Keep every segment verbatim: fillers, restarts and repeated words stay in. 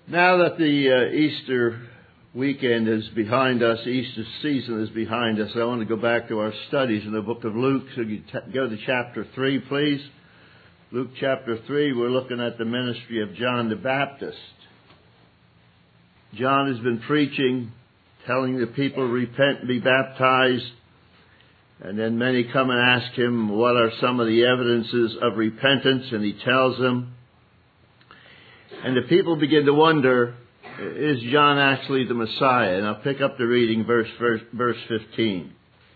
Now that the uh, Easter weekend is behind us, Easter season is behind us, I want to go back to our studies in the book of Luke. So you t- go to chapter three, please. Luke chapter three, we're looking at the ministry of John the Baptist. John has been preaching, telling the people, repent and be baptized. And then many come and ask him, what are some of the evidences of repentance? And he tells them. And the people begin to wonder, is John actually the Messiah? And I'll pick up the reading, verse, verse, verse fifteen.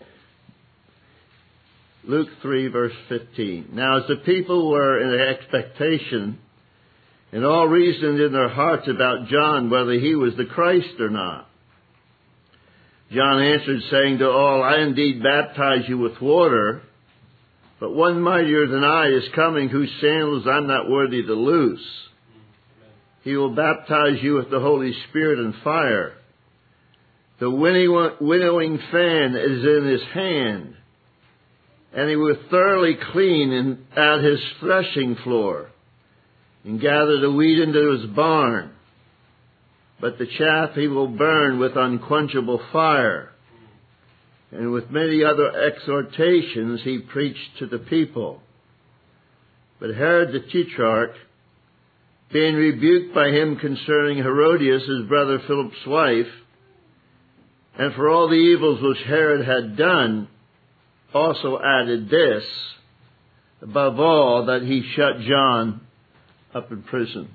Luke three, verse fifteen. Now as the people were in expectation, and all reasoned in their hearts about John, whether he was the Christ or not, John answered, saying to all, I indeed baptize you with water, but one mightier than I is coming, whose sandals I'm not worthy to loose. He will baptize you with the Holy Spirit and fire. The winnowing fan is in his hand, and he will thoroughly clean in, at his threshing floor, and gather the wheat into his barn. But the chaff he will burn with unquenchable fire. And with many other exhortations he preached to the people. But Herod the Tetrarch, being rebuked by him concerning Herodias, his brother Philip's wife, and for all the evils which Herod had done, also added this, above all, that he shut John up in prison.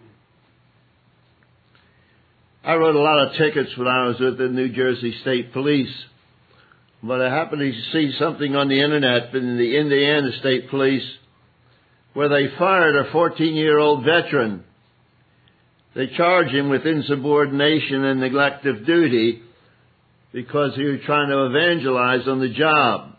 I wrote a lot of tickets when I was with the New Jersey State Police, but I happened to see something on the internet in the Indiana State Police where they fired a fourteen-year-old veteran. They charged him with insubordination and neglect of duty because he was trying to evangelize on the job.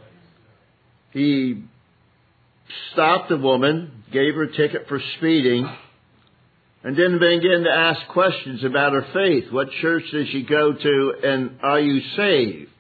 He stopped a woman, gave her a ticket for speeding, and then began to ask questions about her faith. What church does she go to, and are you saved?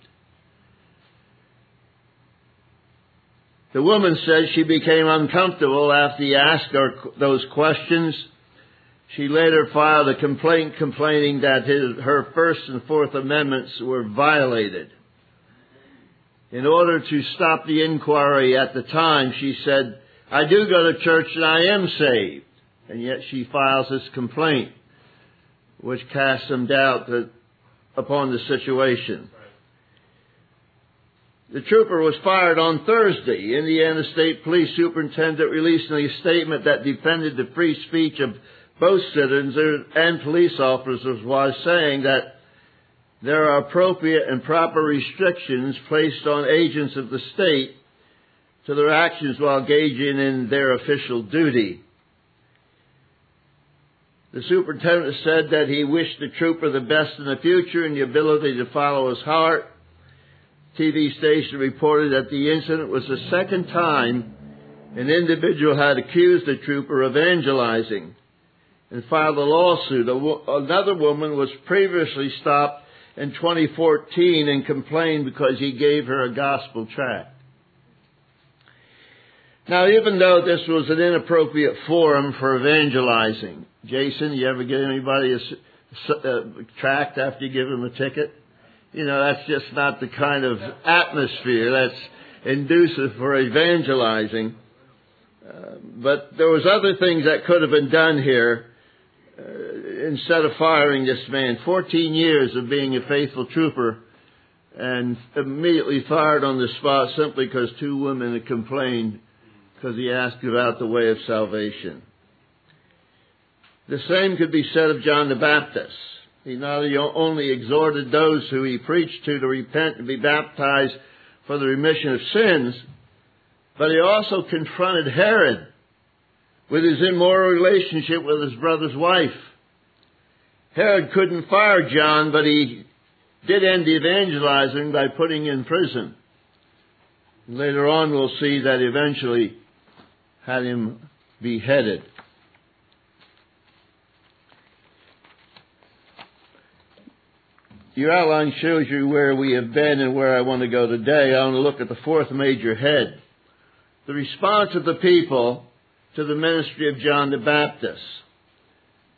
The woman said she became uncomfortable after he asked her those questions. She later filed a complaint complaining that his, her First and Fourth Amendments were violated. In order to stop the inquiry at the time, she said, I do go to church and I am saved. And yet she files this complaint, which casts some doubt that, upon the situation. The trooper was fired on Thursday. Indiana State Police Superintendent released a statement that defended the free speech of both citizens and police officers while saying that there are appropriate and proper restrictions placed on agents of the state to their actions while engaging in their official duty. The superintendent said that he wished the trooper the best in the future and the ability to follow his heart. T V station reported that the incident was the second time an individual had accused the trooper of evangelizing and filed a lawsuit. Another woman was previously stopped in twenty fourteen and complained because he gave her a gospel tract. Now, even though this was an inappropriate forum for evangelizing, Jason, you ever get anybody a, a tract after you give them a ticket? You know, that's just not the kind of atmosphere that's conducive for evangelizing. Uh, but there was other things that could have been done here uh, instead of firing this man. Fourteen years of being a faithful trooper and immediately fired on the spot simply because two women had complained because he asked about the way of salvation. The same could be said of John the Baptist. He not only exhorted those who he preached to to repent and be baptized for the remission of sins, but he also confronted Herod with his immoral relationship with his brother's wife. Herod couldn't fire John, but he did end the evangelizing by putting him in prison. And later on we'll see that eventually had him beheaded. Your outline shows you where we have been and where I want to go today. I want to look at the fourth major head. The response of the people to the ministry of John the Baptist.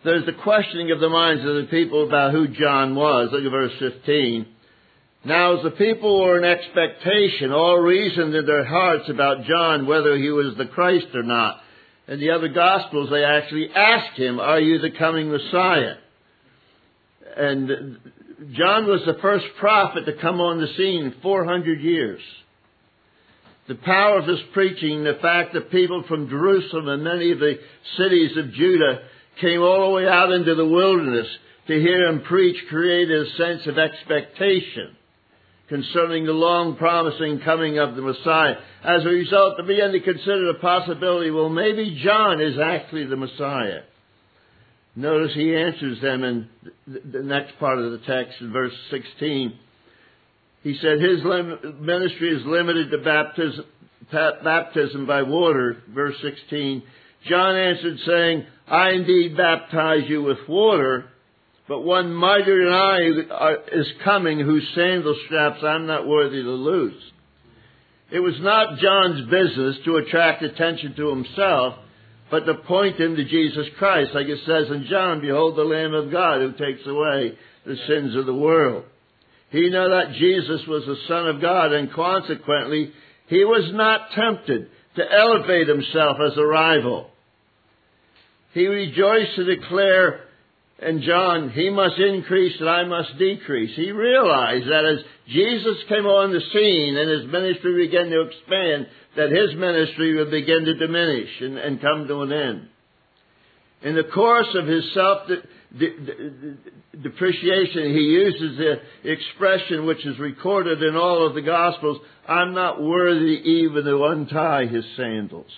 there's the questioning of the minds of the people about who John was. Look at verse fifteen. Now as the people were in expectation, all reasoned in their hearts about John whether he was the Christ or not. In the other Gospels, they actually asked him, are you the coming Messiah? And John was the first prophet to come on the scene in four hundred years. The power of his preaching, the fact that people from Jerusalem and many of the cities of Judah came all the way out into the wilderness to hear him preach, created a sense of expectation concerning the long promising coming of the Messiah. As a result, they began to consider the possibility, well, maybe John is actually the Messiah. Notice he answers them in the next part of the text in verse sixteen. He said his ministry is limited to baptism, baptism by water. Verse sixteen. John answered saying, I indeed baptize you with water, but one mightier than I is coming, whose sandal straps I'm not worthy to loose. It was not John's business to attract attention to himself, but to point him to Jesus Christ. Like it says in John, behold the Lamb of God who takes away the sins of the world. He knew that Jesus was the Son of God, and consequently, he was not tempted to elevate himself as a rival. He rejoiced to declare in John, he must increase and I must decrease. He realized that as Jesus came on the scene and his ministry began to expand, that his ministry would begin to diminish and, and come to an end. In the course of his self-depreciation, he uses the expression which is recorded in all of the Gospels, I'm not worthy even to untie his sandals.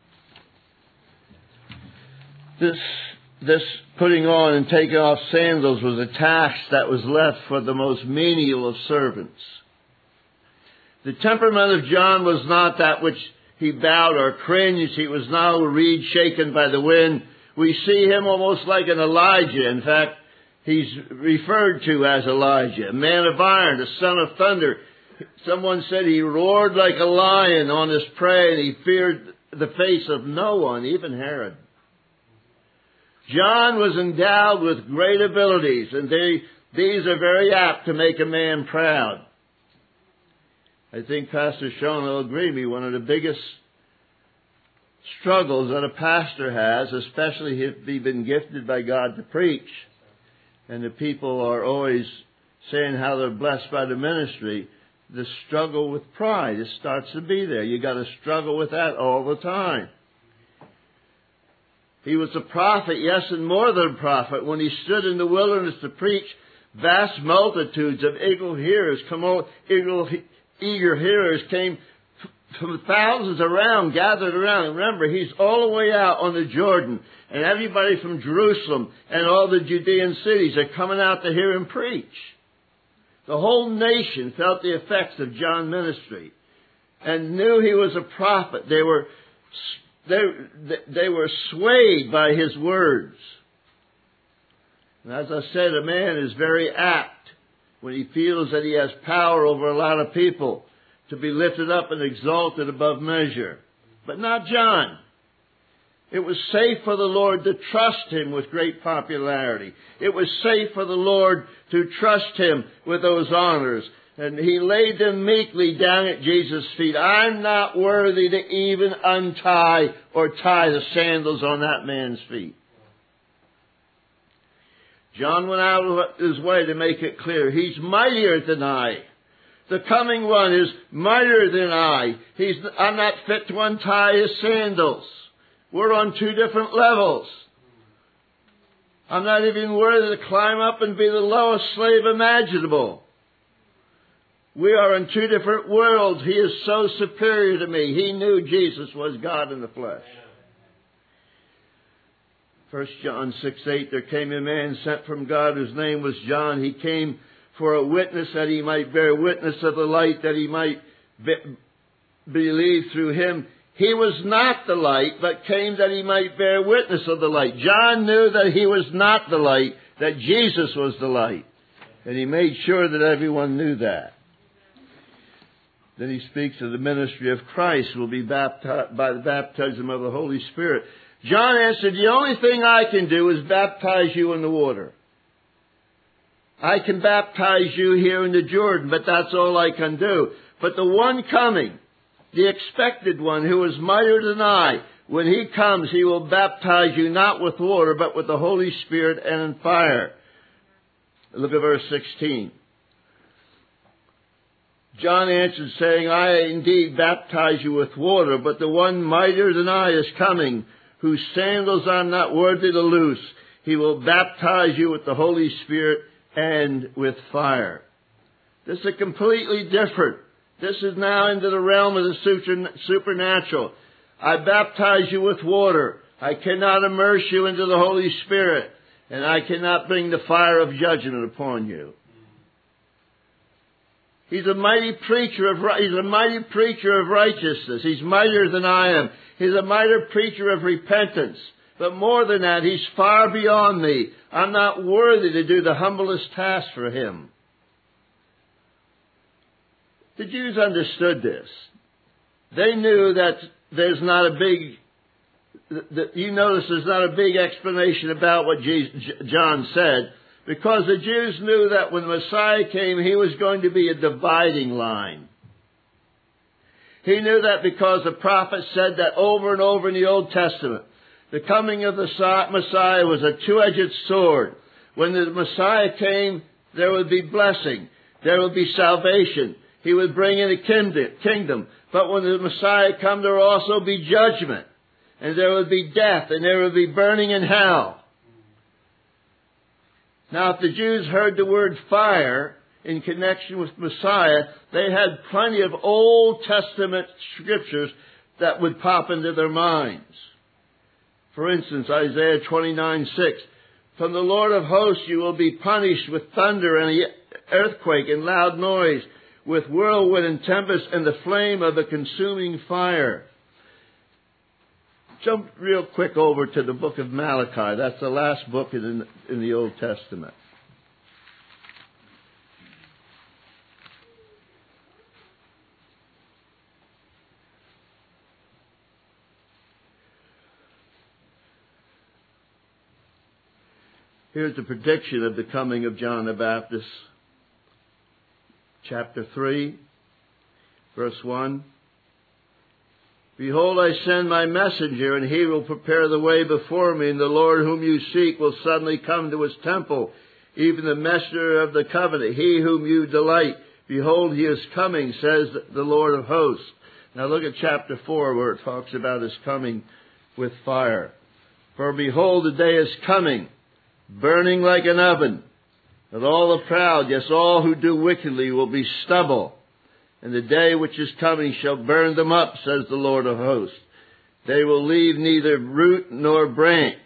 This, this putting on and taking off sandals was a task that was left for the most menial of servants. The temperament of John was not that which he bowed or cringed. He was not a reed shaken by the wind. We see him almost like an Elijah. In fact, he's referred to as Elijah, a man of iron, a son of thunder. Someone said he roared like a lion on his prey, and he feared the face of no one, even Herod. John was endowed with great abilities, and they, these are very apt to make a man proud. I think Pastor Sean will agree with me, one of the biggest struggles that a pastor has, especially if he's been gifted by God to preach, and the people are always saying how they're blessed by the ministry, the struggle with pride, it starts to be there. You got to struggle with that all the time. He was a prophet, yes, and more than a prophet. When he stood in the wilderness to preach, vast multitudes of eager hearers come out, eager, eager hearers came from thousands around, gathered around. And remember, he's all the way out on the Jordan, and everybody from Jerusalem and all the Judean cities are coming out to hear him preach. The whole nation felt the effects of John's ministry and knew he was a prophet. They were They, they were swayed by his words. And as I said, a man is very apt when he feels that he has power over a lot of people to be lifted up and exalted above measure. But not John. It was safe for the Lord to trust him with great popularity. It was safe for the Lord to trust him with those honors. And he laid them meekly down at Jesus' feet. I'm not worthy to even untie or tie the sandals on that man's feet. John went out of his way to make it clear. He's mightier than I. The coming one is mightier than I. He's, I'm not fit to untie his sandals. We're on two different levels. I'm not even worthy to climb up and be the lowest slave imaginable. We are in two different worlds. He is so superior to me. He knew Jesus was God in the flesh. First John six eight, there came a man sent from God whose name was John. He came for a witness that he might bear witness of the light, that he might be, believe through him. He was not the light, but came that he might bear witness of the light. John knew that he was not the light, that Jesus was the light. And he made sure that everyone knew that. Then he speaks of the ministry of Christ will be baptized by the baptism of the Holy Spirit. John answered, the only thing I can do is baptize you in the water. I can baptize you here in the Jordan, but that's all I can do. But the one coming, the expected one who is mightier than I, when he comes, he will baptize you not with water, but with the Holy Spirit and in fire. Look at verse sixteen. John answered, saying, I indeed baptize you with water, but the one mightier than I is coming, whose sandals I'm not worthy to loose. He will baptize you with the Holy Spirit and with fire. This is completely different. This is now into the realm of the supernatural. I baptize you with water. I cannot immerse you into the Holy Spirit, and I cannot bring the fire of judgment upon you. He's a mighty preacher of he's a mighty preacher of righteousness. He's mightier than I am. He's a mighty preacher of repentance. But more than that, he's far beyond me. I'm not worthy to do the humblest task for him. The Jews understood this. They knew that there's not a big, that you notice there's not a big explanation about what John said, because the Jews knew that when the Messiah came, he was going to be a dividing line. He knew that because the prophets said that over and over in the Old Testament. The coming of the Messiah was a two-edged sword. When the Messiah came, there would be blessing. There would be salvation. He would bring in a kingdom. But when the Messiah come, there would also be judgment. And there would be death. And there would be burning in hell. Now, if the Jews heard the word fire in connection with Messiah, they had plenty of Old Testament scriptures that would pop into their minds. For instance, Isaiah twenty-nine six. From the Lord of hosts you will be punished with thunder and earthquake and loud noise, with whirlwind and tempest and the flame of a consuming fire. Jump real quick over to the book of Malachi. That's the last book in, in the Old Testament. Here's the prediction of the coming of John the Baptist. Chapter three, verse one. Behold, I send my messenger, and he will prepare the way before me, and the Lord whom you seek will suddenly come to his temple, even the messenger of the covenant, he whom you delight. Behold, he is coming, says the Lord of hosts. Now look at chapter four, where it talks about his coming with fire. For behold, the day is coming, burning like an oven, that all the proud, yes, all who do wickedly, will be stubble. And the day which is coming shall burn them up, says the Lord of hosts. They will leave neither root nor branch.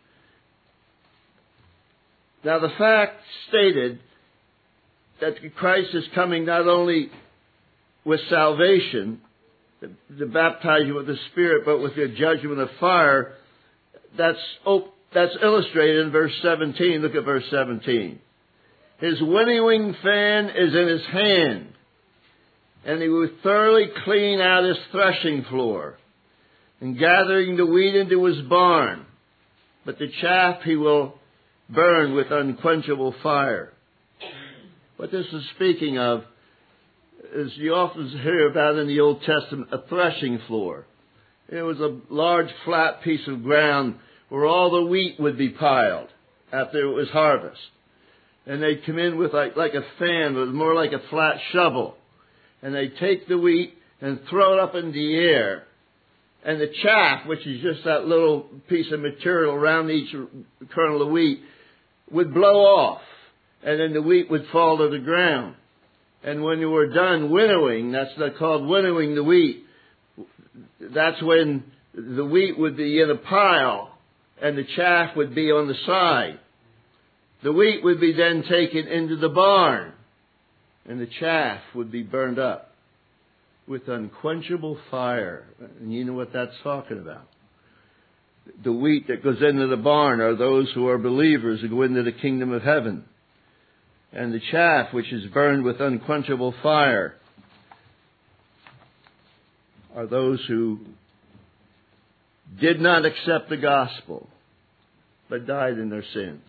Now the fact stated that Christ is coming not only with salvation, to baptize you with the Spirit, but with your judgment of fire, that's open. That's illustrated in verse seventeen. Look at verse seventeen. His winnowing fan is in his hand, and he will thoroughly clean out his threshing floor, and gathering the wheat into his barn. But the chaff he will burn with unquenchable fire. What this is speaking of is you often hear about in the Old Testament a threshing floor. It was a large flat piece of ground where all the wheat would be piled after it was harvest. And they'd come in with like, like a fan, but more like a flat shovel. And they'd take the wheat and throw it up in the air. And the chaff, which is just that little piece of material around each kernel of wheat, would blow off. And then the wheat would fall to the ground. And when you were done winnowing, that's called winnowing the wheat, that's when the wheat would be in a pile and the chaff would be on the side. The wheat would be then taken into the barn, and the chaff would be burned up with unquenchable fire. And you know what that's talking about. The wheat that goes into the barn are those who are believers who go into the kingdom of heaven. And the chaff, which is burned with unquenchable fire, are those who did not accept the gospel, but died in their sins.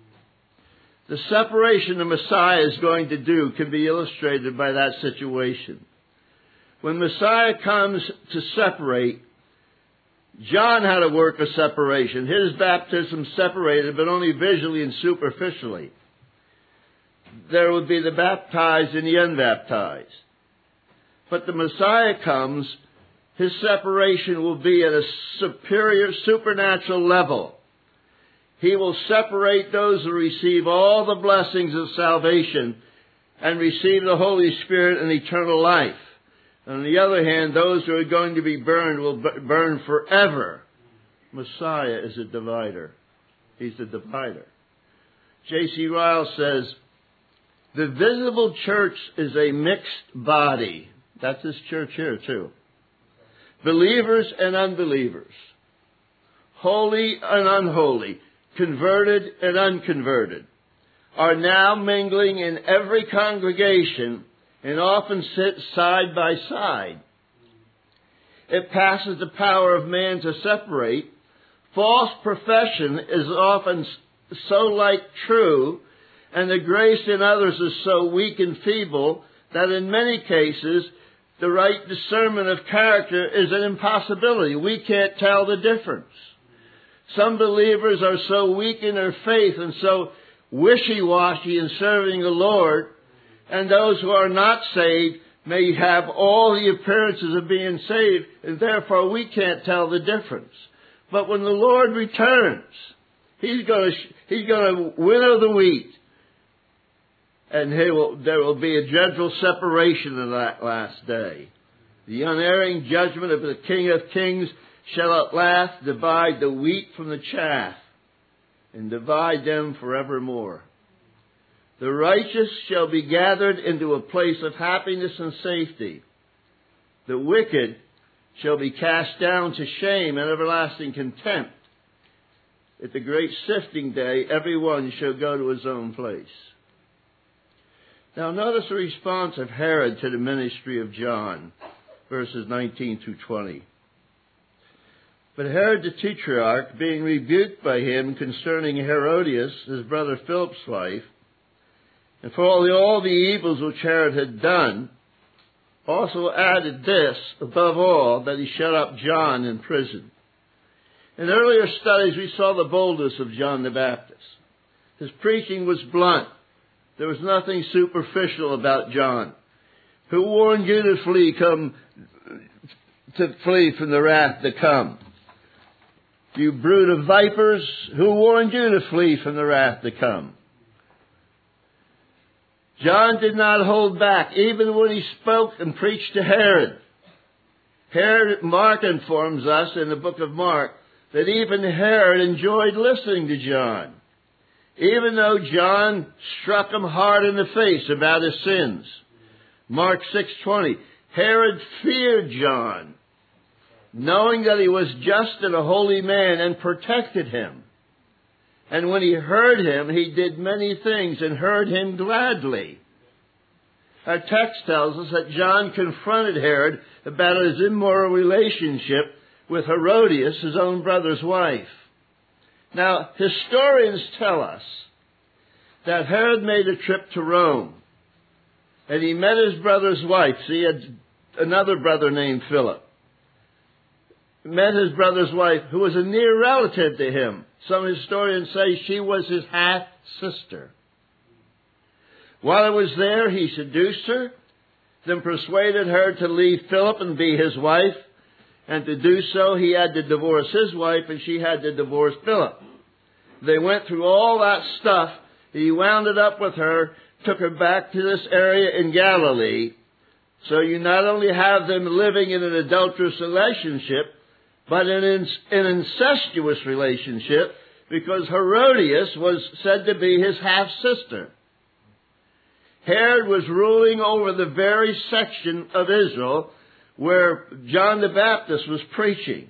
The separation the Messiah is going to do can be illustrated by that situation. When Messiah comes to separate, John had a work of separation. His baptism separated, but only visually and superficially. There would be the baptized and the unbaptized. But the Messiah comes, his separation will be at a superior supernatural level. He will separate those who receive all the blessings of salvation and receive the Holy Spirit and eternal life. On the other hand, those who are going to be burned will burn forever. Messiah is a divider. He's a divider. J C Ryle says, the visible church is a mixed body. That's this church here too. Believers and unbelievers. Holy and unholy. Converted and unconverted. Are now mingling in every congregation and often sit side by side. It passes the power of man to separate. False profession is often so like true, and the grace in others is so weak and feeble that in many cases the right discernment of character is an impossibility. We can't tell the difference. Some believers are so weak in their faith and so wishy-washy in serving the Lord, and those who are not saved may have all the appearances of being saved, and therefore we can't tell the difference. But when the Lord returns, He's going to He's going to winnow the wheat, and he will, there will be a dreadful separation in that last day. The unerring judgment of the King of Kings shall at last divide the wheat from the chaff, and divide them forevermore. The righteous shall be gathered into a place of happiness and safety. The wicked shall be cast down to shame and everlasting contempt. At the great sifting day, every one shall go to his own place. Now notice the response of Herod to the ministry of John, verses nineteen through twenty. But Herod the Tetrarch, being rebuked by him concerning Herodias, his brother Philip's wife, and for all the, all the evils which Herod had done, also added this, above all, that he shut up John in prison. In earlier studies, we saw the boldness of John the Baptist. His preaching was blunt. There was nothing superficial about John. Who warned you to flee, come, to flee from the wrath to come? You brood of vipers, who warned you to flee from the wrath to come? John did not hold back, even when he spoke and preached to Herod. Herod, Mark informs us in the book of Mark that even Herod enjoyed listening to John, even though John struck him hard in the face about his sins. Mark six twenty, Herod feared John, knowing that he was just and a holy man, and protected him. And when he heard him, he did many things and heard him gladly. Our text tells us that John confronted Herod about his immoral relationship with Herodias, his own brother's wife. Now, historians tell us that Herod made a trip to Rome, and he met his brother's wife. So he had another brother named Philip. Met his brother's wife, who was a near relative to him. Some historians say she was his half-sister. While he was there, he seduced her, then persuaded her to leave Philip and be his wife. And to do so, he had to divorce his wife, and she had to divorce Philip. They went through all that stuff. He wound it up with her, took her back to this area in Galilee. So you not only have them living in an adulterous relationship, but in an incestuous relationship, because Herodias was said to be his half-sister. Herod was ruling over the very section of Israel where John the Baptist was preaching.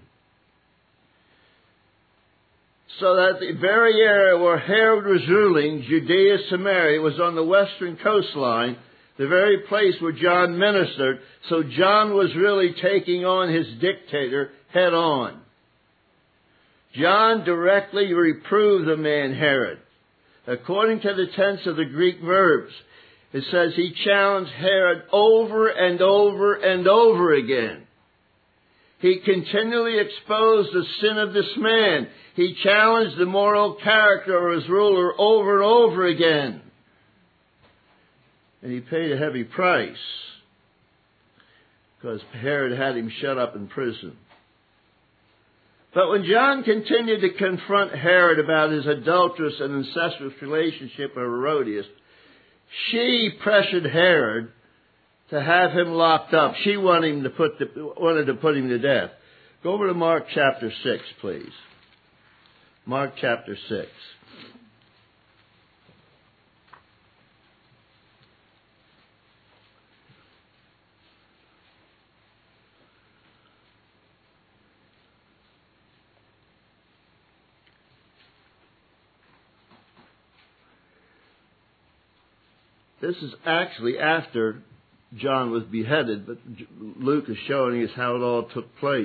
So that the very area where Herod was ruling, Judea, Samaria, was on the western coastline, the very place where John ministered. So John was really taking on his dictator head on. John directly reproved the man Herod. According to the tense of the Greek verbs, it says he challenged Herod over and over and over again. He continually exposed the sin of this man. He challenged the moral character of his ruler over and over again. And he paid a heavy price, because Herod had him shut up in prison. But when John continued to confront Herod about his adulterous and incestuous relationship with Herodias, she pressured Herod to have him locked up. She wanted him to put the, wanted to put him to death. Go over to Mark chapter six, please. Mark chapter six. This is actually after John was beheaded, but Luke is showing us how it all took place.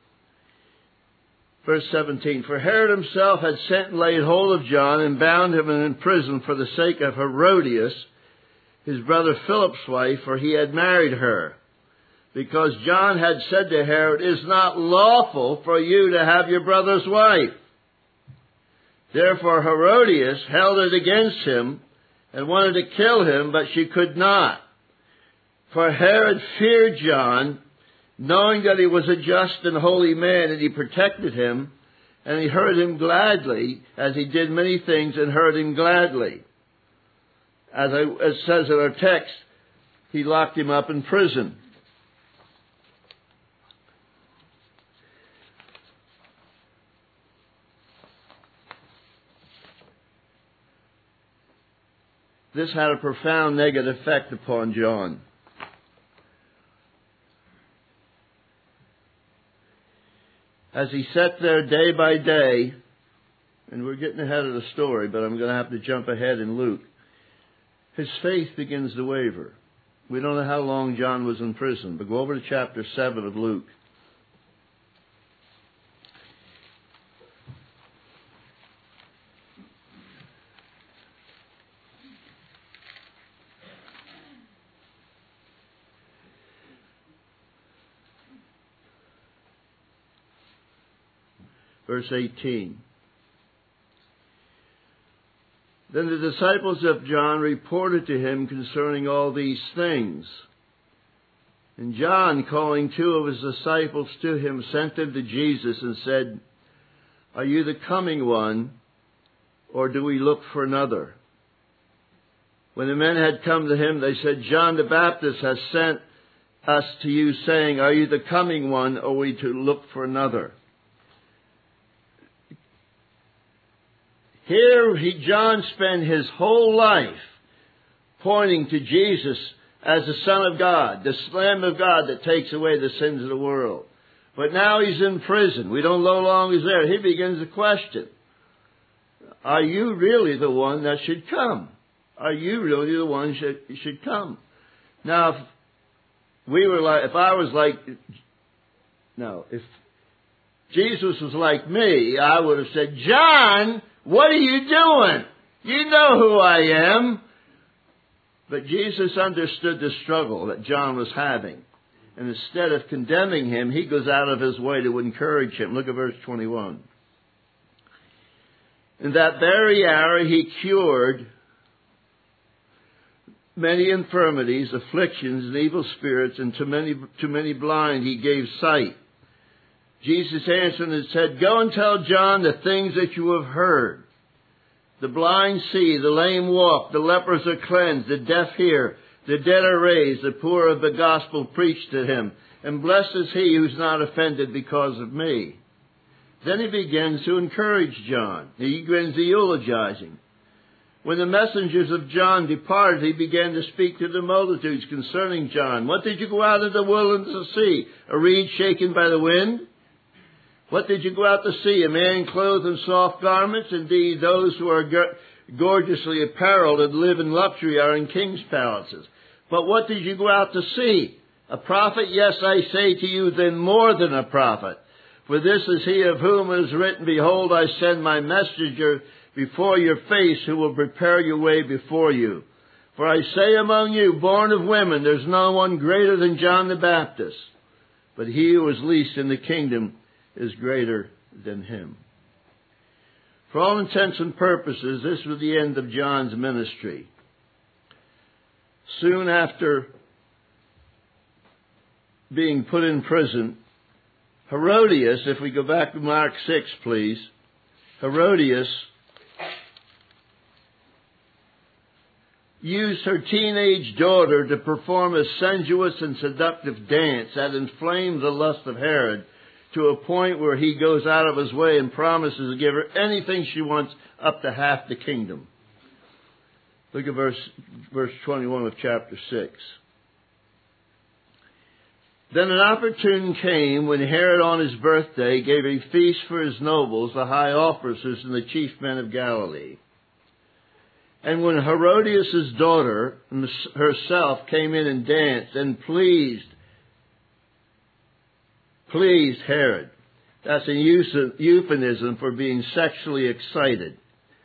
Verse seventeen, for Herod himself had sent and laid hold of John and bound him in prison for the sake of Herodias, his brother Philip's wife, for he had married her. Because John had said to Herod, it is not lawful for you to have your brother's wife. Therefore Herodias held it against him and wanted to kill him, but she could not. For Herod feared John, knowing that he was a just and holy man, and he protected him, and he heard him gladly, as he did many things and heard him gladly. As it says in our text, he locked him up in prison. This had a profound negative effect upon John. As he sat there day by day, and we're getting ahead of the story, but I'm going to have to jump ahead in Luke, his faith begins to waver. We don't know how long John was in prison, but go over to chapter seven of Luke. Verse eighteen. Then the disciples of John reported to him concerning all these things. And John, calling two of his disciples to him, sent them to Jesus and said, are you the coming one, or do we look for another? When the men had come to him, they said, John the Baptist has sent us to you, saying, are you the coming one, or are we to look for another? Here he, John spent his whole life pointing to Jesus as the Son of God, the Lamb of God that takes away the sins of the world. But now he's in prison. We don't know how long he's there. He begins to question, are you really the one that should come? Are you really the one that should, should come? Now, if we were like, if I was like, no, if Jesus was like me, I would have said, John, what are you doing? You know who I am. But Jesus understood the struggle that John was having. And instead of condemning him, he goes out of his way to encourage him. Look at verse twenty-one. In that very hour he cured many infirmities, afflictions, and evil spirits, and to many, to many blind he gave sight. Jesus answered and said, go and tell John the things that you have heard. The blind see, the lame walk, the lepers are cleansed, the deaf hear, the dead are raised, the poor of the gospel preached to him. And blessed is he who's not offended because of me. Then he begins to encourage John. He begins to eulogize him. When the messengers of John departed, he began to speak to the multitudes concerning John. What did you go out into the wilderness to see? A reed shaken by the wind? What did you go out to see? A man clothed in soft garments? Indeed, those who are gorgeously apparelled and live in luxury are in king's palaces. But what did you go out to see? A prophet? Yes, I say to you, then more than a prophet. For this is he of whom it is written, Behold, I send my messenger before your face, who will prepare your way before you. For I say among you, born of women, there's no one greater than John the Baptist. But he who is least in the kingdom is greater than him. For all intents and purposes, this was the end of John's ministry. Soon after being put in prison, Herodias, if we go back to Mark six, please, Herodias used her teenage daughter to perform a sensuous and seductive dance that inflamed the lust of Herod to a point where he goes out of his way and promises to give her anything she wants, up to half the kingdom. Look at verse, verse twenty-one of chapter six. Then an opportune came when Herod on his birthday gave a feast for his nobles, the high officers, and the chief men of Galilee. And when Herodias' daughter herself came in and danced and pleased, pleased Herod. That's a euphemism for being sexually excited.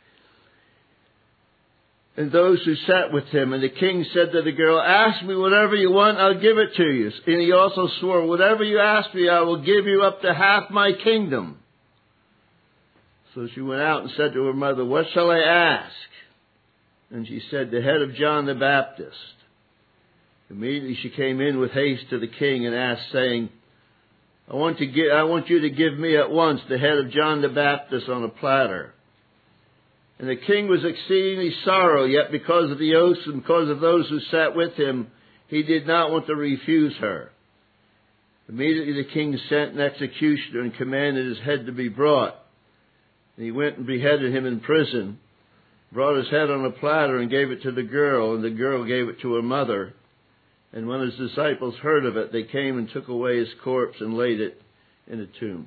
And those who sat with him, and the king said to the girl, Ask me whatever you want, I'll give it to you. And he also swore, Whatever you ask me, I will give you up to half my kingdom. So she went out and said to her mother, What shall I ask? And she said, The head of John the Baptist. Immediately she came in with haste to the king and asked, saying, I want to give, I want you to give me at once the head of John the Baptist on a platter. And the king was exceedingly sorrowed, yet because of the oaths and because of those who sat with him, he did not want to refuse her. Immediately the king sent an executioner and commanded his head to be brought. And he went and beheaded him in prison, brought his head on a platter and gave it to the girl, and the girl gave it to her mother. And when his disciples heard of it, they came and took away his corpse and laid it in a tomb.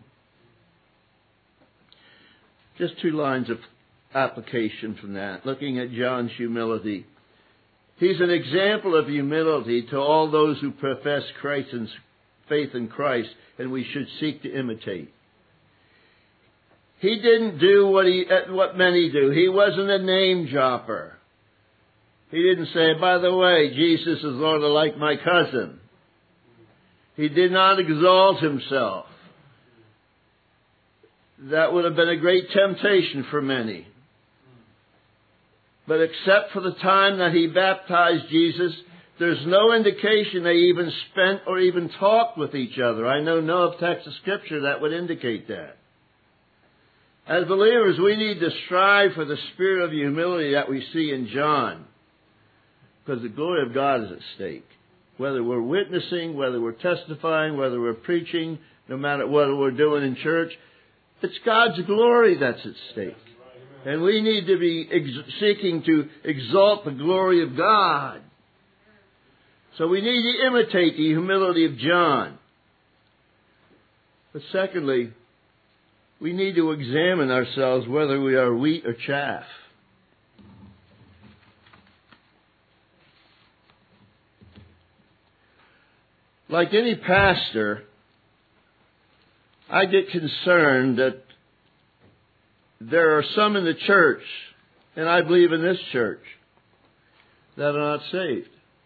Just two lines of application from that, looking at John's humility. He's an example of humility to all those who profess Christ's faith in Christ, and we should seek to imitate. He didn't do what he what many do. He wasn't a name dropper. He didn't say, by the way, Jesus is Lord, like my cousin. He did not exalt himself. That would have been a great temptation for many. But except for the time that he baptized Jesus, there's no indication they even spent or even talked with each other. I know no text of Scripture that would indicate that. As believers, we need to strive for the spirit of humility that we see in John, because the glory of God is at stake. Whether we're witnessing, whether we're testifying, whether we're preaching, no matter what we're doing in church, it's God's glory that's at stake. And we need to be ex- seeking to exalt the glory of God. So we need to imitate the humility of John. But secondly, we need to examine ourselves whether we are wheat or chaff. Like any pastor, I get concerned that there are some in the church, and I believe in this church, that are not saved.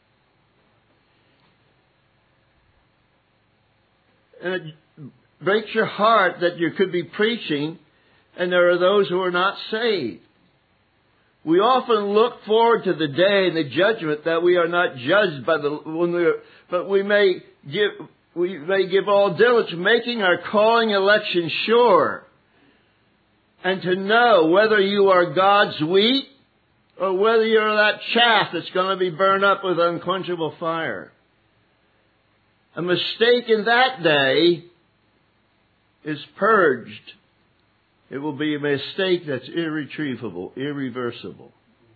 And it breaks your heart that you could be preaching and there are those who are not saved. We often look forward to the day and the judgment that we are not judged by the when we are, but we may give we may give all diligence, making our calling election sure, and to know whether you are God's wheat or whether you're that chaff that's going to be burned up with unquenchable fire. A mistake in that day is purged. It will be a mistake that's irretrievable, irreversible.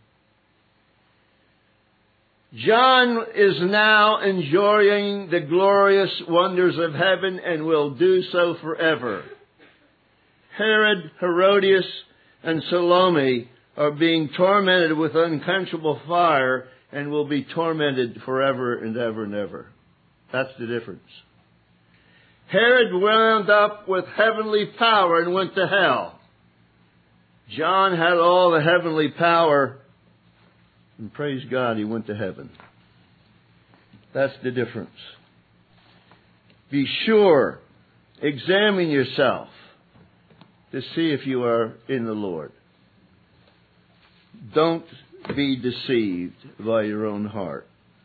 John is now enjoying the glorious wonders of heaven and will do so forever. Herod, Herodias, and Salome are being tormented with unquenchable fire and will be tormented forever and ever and ever. That's the difference. Herod wound up with heavenly power and went to hell. John had all the heavenly power, and praise God, he went to heaven. That's the difference. Be sure, examine yourself to see if you are in the Lord. Don't be deceived by your own heart.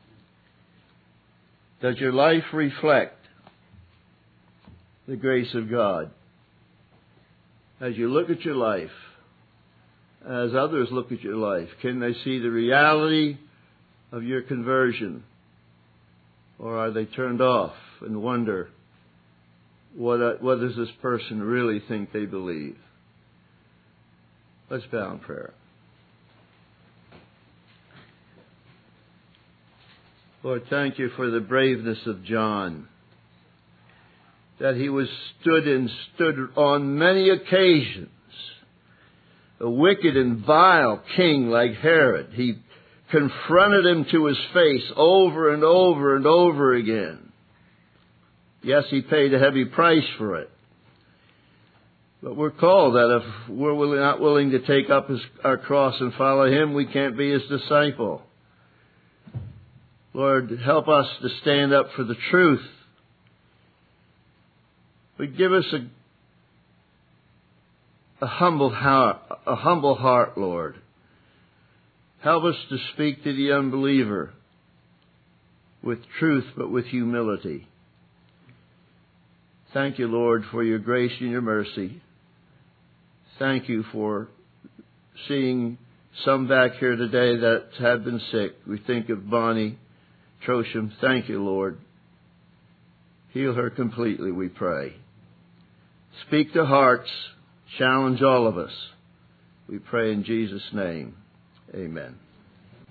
Does your life reflect the grace of God? As you look at your life, as others look at your life, can they see the reality of your conversion? Or are they turned off and wonder, what, what does this person really think they believe? Let's bow in prayer. Lord, thank you for the braveness of John, that he was stood and stood on many occasions. A wicked and vile king like Herod, he confronted him to his face over and over and over again. Yes, he paid a heavy price for it. But we're called that if we're not willing to take up his, our cross and follow him, we can't be his disciple. Lord, help us to stand up for the truth. But give us a, a humble heart, a humble heart, Lord. Help us to speak to the unbeliever with truth, but with humility. Thank you, Lord, for your grace and your mercy. Thank you for seeing some back here today that have been sick. We think of Bonnie Trosham. Thank you, Lord. Heal her completely, we pray. Speak to hearts. Challenge all of us. We pray in Jesus' name. Amen.